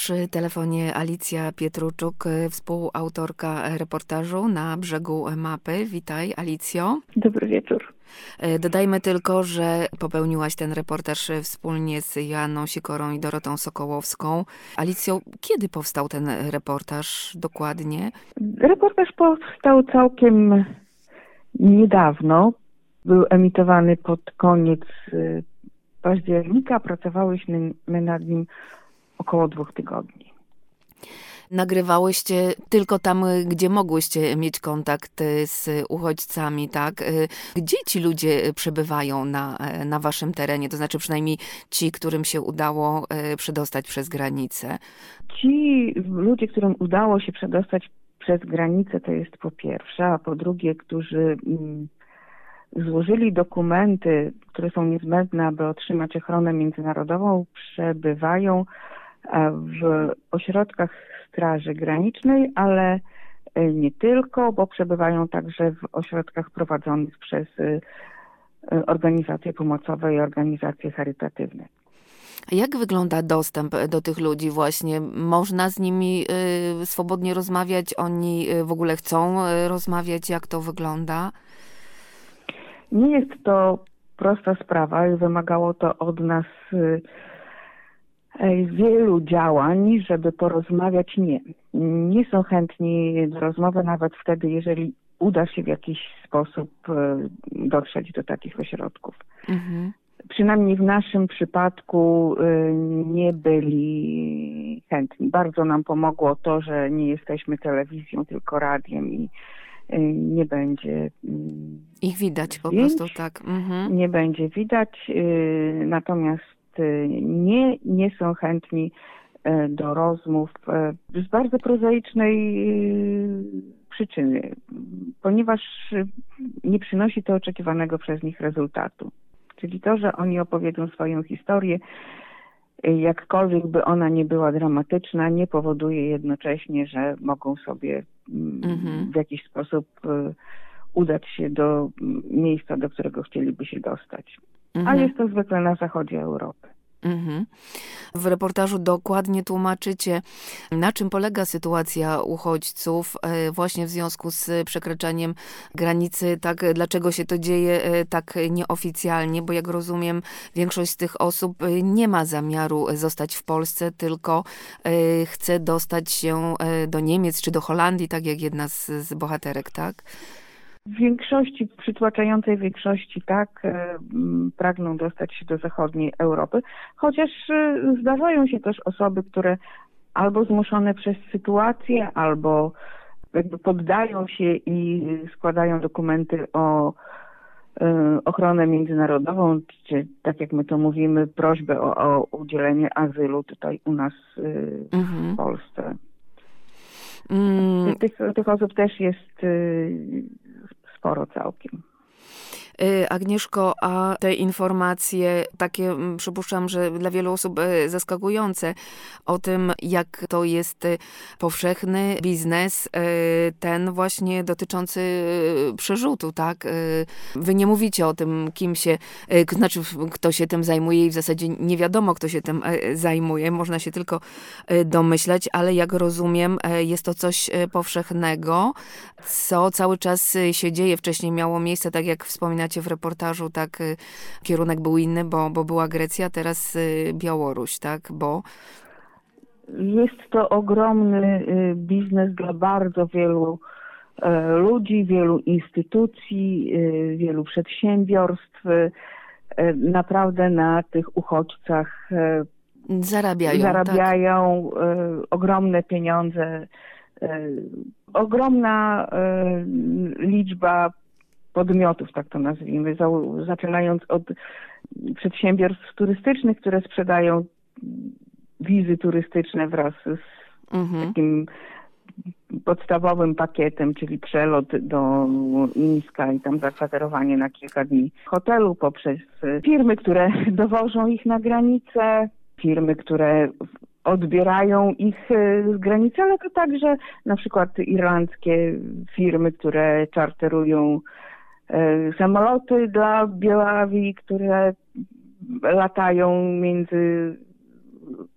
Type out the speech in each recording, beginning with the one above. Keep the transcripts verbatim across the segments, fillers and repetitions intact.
Przy telefonie Alicja Pietruczuk, współautorka reportażu Na brzegu mapy. Witaj, Alicjo. Dobry wieczór. Dodajmy tylko, że popełniłaś ten reportaż wspólnie z Joanną Sikorą i Dorotą Sokołowską. Alicjo, kiedy powstał ten reportaż dokładnie? Reportaż powstał całkiem niedawno. Był emitowany pod koniec października. Pracowałyśmy nad nim około dwóch tygodni. Nagrywałyście tylko tam, gdzie mogłyście mieć kontakt z uchodźcami, tak? Gdzie ci ludzie przebywają na, na waszym terenie? To znaczy przynajmniej ci, którym się udało przedostać przez granicę. Ci ludzie, którym udało się przedostać przez granicę, to jest po pierwsze, a po drugie, którzy złożyli dokumenty, które są niezbędne, aby otrzymać ochronę międzynarodową, przebywają w ośrodkach Straży Granicznej, ale nie tylko, bo przebywają także w ośrodkach prowadzonych przez organizacje pomocowe i organizacje charytatywne. Jak wygląda dostęp do tych ludzi właśnie? Można z nimi swobodnie rozmawiać? Oni w ogóle chcą rozmawiać? Jak to wygląda? Nie jest to prosta sprawa i wymagało to od nas wielu działań, żeby porozmawiać. Nie. Nie są chętni do rozmowy nawet wtedy, jeżeli uda się w jakiś sposób dotrzeć do takich ośrodków. Mhm. Przynajmniej w naszym przypadku nie byli chętni. Bardzo nam pomogło to, że nie jesteśmy telewizją, tylko radiem i nie będzie ich widać po zdjęć, prostu, tak. Mhm. Nie będzie widać, natomiast nie, nie są chętni do rozmów z bardzo prozaicznej przyczyny, ponieważ nie przynosi to oczekiwanego przez nich rezultatu. Czyli to, że oni opowiedzą swoją historię, jakkolwiek by ona nie była dramatyczna, nie powoduje jednocześnie, że mogą sobie mhm. w jakiś sposób udać się do miejsca, do którego chcieliby się dostać. Mhm. A jest to zwykle na zachodzie Europy. Mhm. W reportażu dokładnie tłumaczycie, na czym polega sytuacja uchodźców właśnie w związku z przekraczaniem granicy, tak, dlaczego się to dzieje tak nieoficjalnie, bo jak rozumiem, większość z tych osób nie ma zamiaru zostać w Polsce, tylko chce dostać się do Niemiec czy do Holandii, tak jak jedna z, z bohaterek, tak? W większości, w przytłaczającej większości tak, pragną dostać się do zachodniej Europy, chociaż zdarzają się też osoby, które albo zmuszone przez sytuację, albo jakby poddają się i składają dokumenty o ochronę międzynarodową, czy tak jak my to mówimy, prośbę o, o udzielenie azylu tutaj u nas mhm. w Polsce. Mm. Tych, tych osób też jest sporo całkiem. Agnieszko, a te informacje takie, przypuszczam, że dla wielu osób zaskakujące o tym, jak to jest powszechny biznes, ten właśnie dotyczący przerzutu, tak? Wy nie mówicie o tym, kim się, znaczy kto się tym zajmuje i w zasadzie nie wiadomo, kto się tym zajmuje, można się tylko domyślać, ale jak rozumiem, jest to coś powszechnego, co cały czas się dzieje. Wcześniej miało miejsce, tak jak wspominacie w reportażu, tak, kierunek był inny, bo, bo była Grecja, teraz Białoruś, tak, bo... Jest to ogromny biznes dla bardzo wielu ludzi, wielu instytucji, wielu przedsiębiorstw. Naprawdę na tych uchodźcach zarabiają, zarabiają tak. ogromne pieniądze, ogromna liczba podmiotów, tak to nazwijmy, zaczynając od przedsiębiorstw turystycznych, które sprzedają wizy turystyczne wraz z mhm. takim podstawowym pakietem, czyli przelot do Mińska i tam zakwaterowanie na kilka dni w hotelu, poprzez firmy, które dowożą ich na granicę, firmy, które odbierają ich z granicy, ale to także na przykład irlandzkie firmy, które czarterują samoloty dla Białawii, które latają między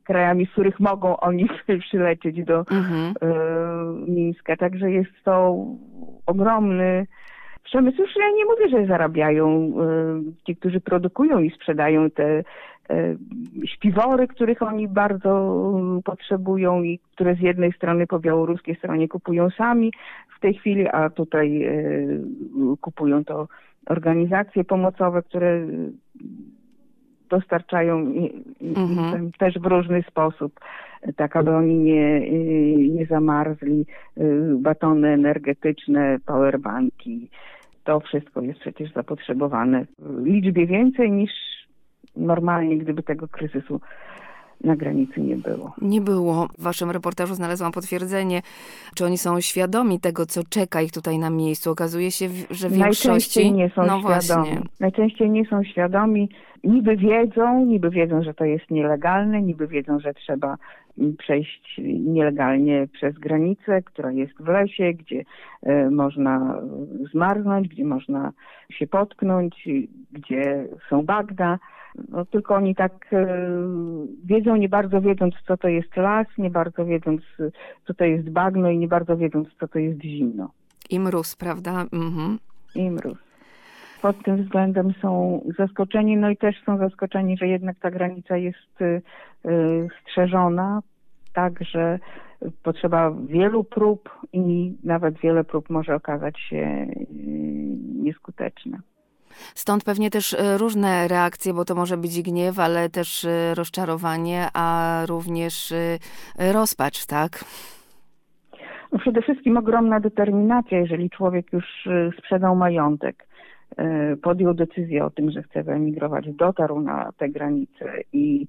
krajami, z których mogą oni przylecieć do mhm. Mińska. Także jest to ogromny przemysł. Już ja nie mówię, że zarabiają ci, którzy produkują i sprzedają te śpiwory, których oni bardzo potrzebują i które z jednej strony po białoruskiej stronie kupują sami w tej chwili, a tutaj kupują to organizacje pomocowe, które dostarczają mhm. też w różny sposób, tak aby oni nie, nie zamarzli, batony energetyczne, powerbanki. To wszystko jest przecież zapotrzebowane w liczbie więcej niż normalnie, gdyby tego kryzysu na granicy nie było. Nie było. W waszym reportażu znalazłam potwierdzenie, czy oni są świadomi tego, co czeka ich tutaj na miejscu. Okazuje się, że w większości... Najczęściej nie są no świadomi. Właśnie. Najczęściej nie są świadomi. Niby wiedzą, niby wiedzą, że to jest nielegalne, niby wiedzą, że trzeba przejść nielegalnie przez granicę, która jest w lesie, gdzie e, można zmarznąć, gdzie można się potknąć, gdzie są bagna. No, tylko oni tak e, wiedzą, nie bardzo wiedząc, co to jest las, nie bardzo wiedząc, co to jest bagno i nie bardzo wiedząc, co to jest zimno. I mróz, prawda? Mhm. I mróz. Pod tym względem są zaskoczeni, no i też są zaskoczeni, że jednak ta granica jest y, y, strzeżona, tak, że potrzeba wielu prób i nawet wiele prób może okazać się y, nieskuteczne. Stąd pewnie też różne reakcje, bo to może być gniew, ale też rozczarowanie, a również rozpacz, tak? No przede wszystkim ogromna determinacja, jeżeli człowiek już sprzedał majątek, podjął decyzję o tym, że chce wyemigrować, dotarł na tę granicę i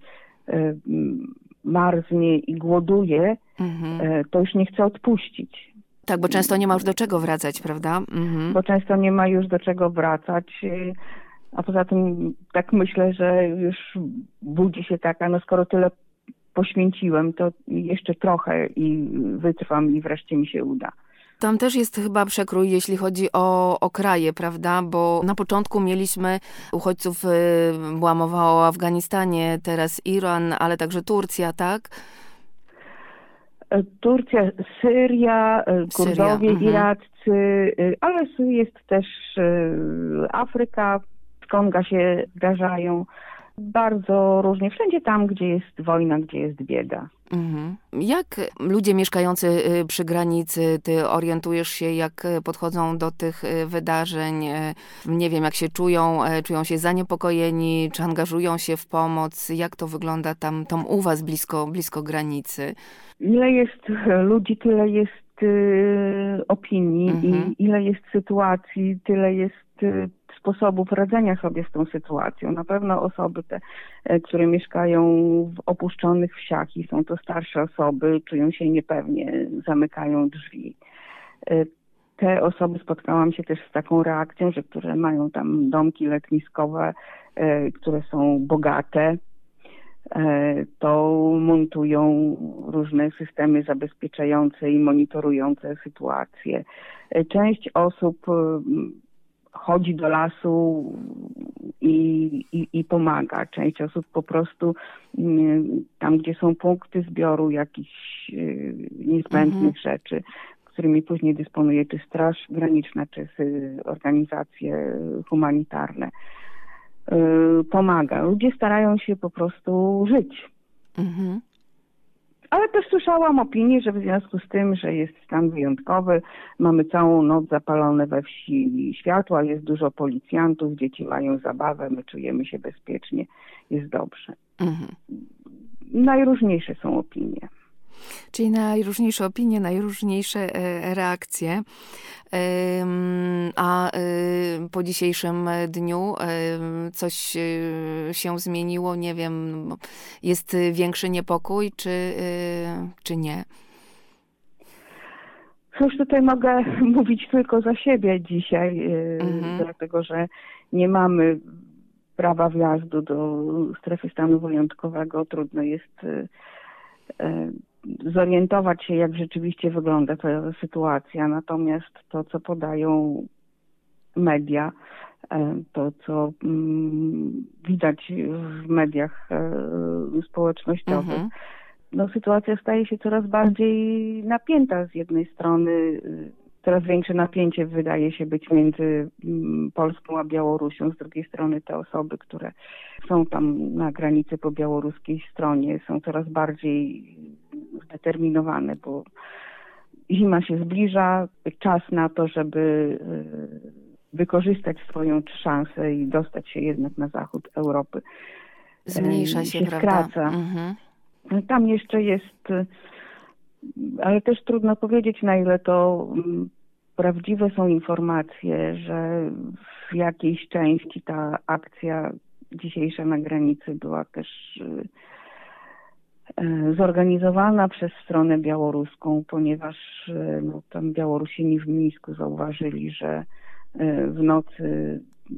marznie i głoduje, mhm. to już nie chce odpuścić. Tak, bo często nie ma już do czego wracać, prawda? Mhm. Bo często nie ma już do czego wracać, a poza tym tak myślę, że już budzi się taka, no skoro tyle poświęciłem, to jeszcze trochę i wytrwam i wreszcie mi się uda. Tam też jest chyba przekrój, jeśli chodzi o, o kraje, prawda? Bo na początku mieliśmy uchodźców, była mowa o Afganistanie, teraz Iran, ale także Turcja, tak? Turcja, Syria, Kurdowie, Syria, Iraccy, ale jest też Afryka, z Konga się zdarzają. Bardzo różnie, wszędzie tam, gdzie jest wojna, gdzie jest bieda. Mhm. Jak ludzie mieszkający przy granicy, ty orientujesz się, jak podchodzą do tych wydarzeń? Nie wiem, jak się czują, czują się zaniepokojeni, czy angażują się w pomoc? Jak to wygląda tam, tam u was blisko, blisko granicy? Ile jest ludzi, tyle jest y, opinii mhm. i ile jest sytuacji, tyle jest y, sposobów radzenia sobie z tą sytuacją. Na pewno osoby te, które mieszkają w opuszczonych wsiach i są to starsze osoby, czują się niepewnie, zamykają drzwi. Te osoby spotkałam się też z taką reakcją, że które mają tam domki letniskowe, które są bogate, to montują różne systemy zabezpieczające i monitorujące sytuację. Część osób chodzi do lasu i, i, i pomaga. Część osób po prostu tam, gdzie są punkty zbioru jakichś niezbędnych mhm. rzeczy, którymi później dysponuje czy Straż Graniczna, czy organizacje humanitarne, pomaga. Ludzie starają się po prostu żyć. Mhm. Ale też słyszałam opinię, że w związku z tym, że jest stan wyjątkowy, mamy całą noc zapalone we wsi światła, jest dużo policjantów, dzieci mają zabawę, my czujemy się bezpiecznie, jest dobrze. Mhm. Najróżniejsze są opinie. Czyli najróżniejsze opinie, najróżniejsze reakcje. A po dzisiejszym dniu coś się zmieniło? Nie wiem, jest większy niepokój, czy, czy nie? Cóż, tutaj mogę mówić tylko za siebie dzisiaj, mhm. dlatego że nie mamy prawa wjazdu do strefy stanu wyjątkowego. Trudno jest zorientować się, jak rzeczywiście wygląda ta sytuacja. Natomiast to, co podają media, To, co widać w mediach społecznościowych. Mhm. No, sytuacja staje się coraz bardziej napięta. Z jednej strony coraz większe napięcie wydaje się być między Polską a Białorusią, z drugiej strony te osoby, które są tam na granicy po białoruskiej stronie, są coraz bardziej zdeterminowane, bo zima się zbliża, czas na to, żeby wykorzystać swoją szansę i dostać się jednak na zachód Europy. Zmniejsza się, się prawda? Skraca. Mhm. Tam jeszcze jest, ale też trudno powiedzieć, na ile to prawdziwe są informacje, że w jakiejś części ta akcja dzisiejsza na granicy była też zorganizowana przez stronę białoruską, ponieważ no, tam Białorusini w Mińsku zauważyli, że w nocy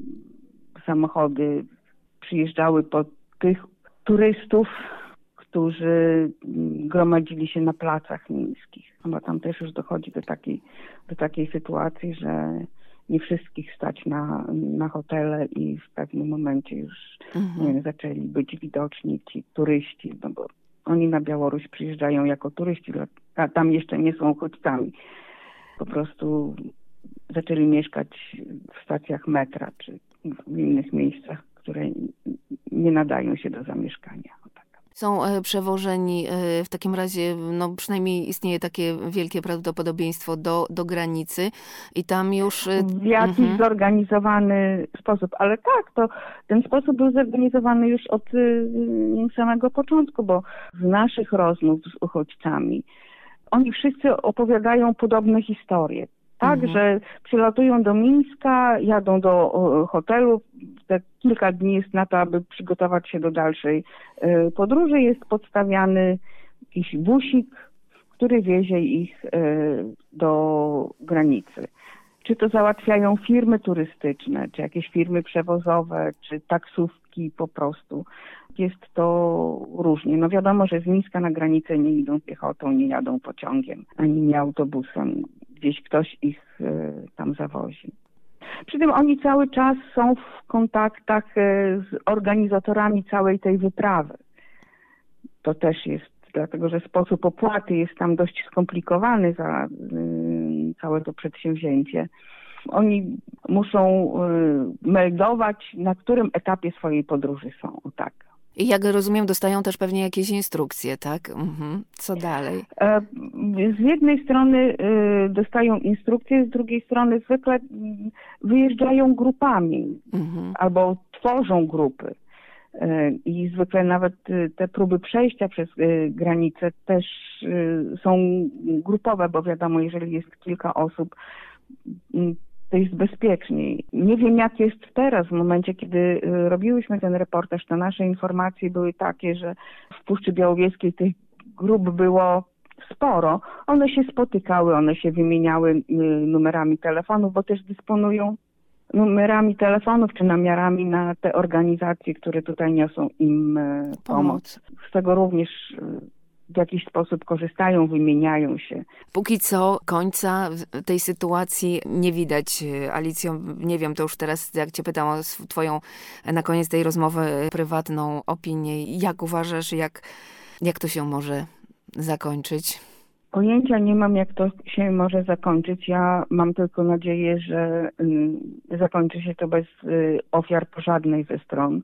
samochody przyjeżdżały po tych turystów, którzy gromadzili się na placach mińskich. Bo tam też już dochodzi do takiej, do takiej sytuacji, że nie wszystkich stać na, na hotele i w pewnym momencie już mhm. nie wiem, zaczęli być widoczni ci turyści, no bo oni na Białoruś przyjeżdżają jako turyści, a tam jeszcze nie są uchodźcami. Po prostu zaczęli mieszkać w stacjach metra czy w innych miejscach, które nie nadają się do zamieszkania. Są przewożeni w takim razie, no przynajmniej istnieje takie wielkie prawdopodobieństwo do, do granicy i tam już... W jakiś mhm. zorganizowany sposób, ale tak, to ten sposób był zorganizowany już od y, samego początku, bo z naszych rozmów z uchodźcami oni wszyscy opowiadają podobne historie. Tak, mhm. że przylatują do Mińska, jadą do o, hotelu, te kilka dni jest na to, aby przygotować się do dalszej y, podróży. Jest podstawiany jakiś busik, który wiezie ich y, do granicy. Czy to załatwiają firmy turystyczne, czy jakieś firmy przewozowe, czy taksówki po prostu. Jest to różnie. No wiadomo, że z Mińska na granicę nie idą piechotą, nie jadą pociągiem, ani nie autobusem. Gdzieś ktoś ich y, tam zawozi. Przy tym oni cały czas są w kontaktach y, z organizatorami całej tej wyprawy. To też jest, dlatego że sposób opłaty jest tam dość skomplikowany za y, całe to przedsięwzięcie. Oni muszą y, meldować, na którym etapie swojej podróży są. O tak. I jak rozumiem, dostają też pewnie jakieś instrukcje, tak? Mhm. Co dalej? Z jednej strony dostają instrukcje, z drugiej strony zwykle wyjeżdżają grupami mhm. albo tworzą grupy. I zwykle nawet te próby przejścia przez granicę też są grupowe, bo wiadomo, jeżeli jest kilka osób, to jest bezpieczniej. Nie wiem, jak jest teraz. W momencie, kiedy robiłyśmy ten reportaż, to nasze informacje były takie, że w Puszczy Białowieskiej tych grup było sporo. One się spotykały, one się wymieniały numerami telefonów, bo też dysponują numerami telefonów czy namiarami na te organizacje, które tutaj niosą im pomoc. pomoc. Z tego również w jakiś sposób korzystają, wymieniają się. Póki co końca tej sytuacji nie widać. Alicjo, nie wiem, to już teraz jak cię pytam o twoją na koniec tej rozmowy prywatną opinię. Jak uważasz, jak, jak to się może zakończyć? Pojęcia nie mam, jak to się może zakończyć. Ja mam tylko nadzieję, że y, zakończy się to bez y, ofiar po żadnej ze stron.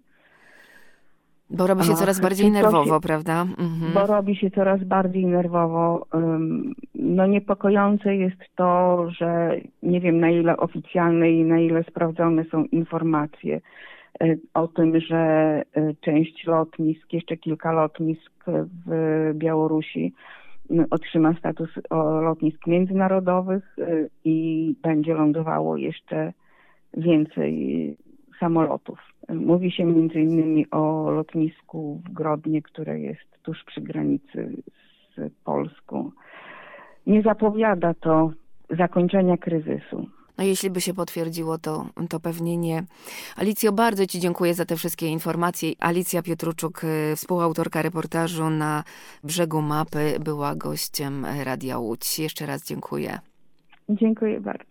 Bo robi się coraz bardziej nerwowo, się, prawda? Mhm. Bo robi się coraz bardziej nerwowo. No niepokojące jest to, że nie wiem, na ile oficjalne i na ile sprawdzone są informacje o tym, że część lotnisk, jeszcze kilka lotnisk w Białorusi otrzyma status lotnisk międzynarodowych i będzie lądowało jeszcze więcej samolotów. Mówi się między innymi o lotnisku w Grodnie, które jest tuż przy granicy z Polską. Nie zapowiada to zakończenia kryzysu. No jeśli by się potwierdziło, to, to pewnie nie. Alicjo, bardzo ci dziękuję za te wszystkie informacje. Alicja Pietruczuk, współautorka reportażu Na brzegu mapy, była gościem Radia Łódź. Jeszcze raz dziękuję. Dziękuję bardzo.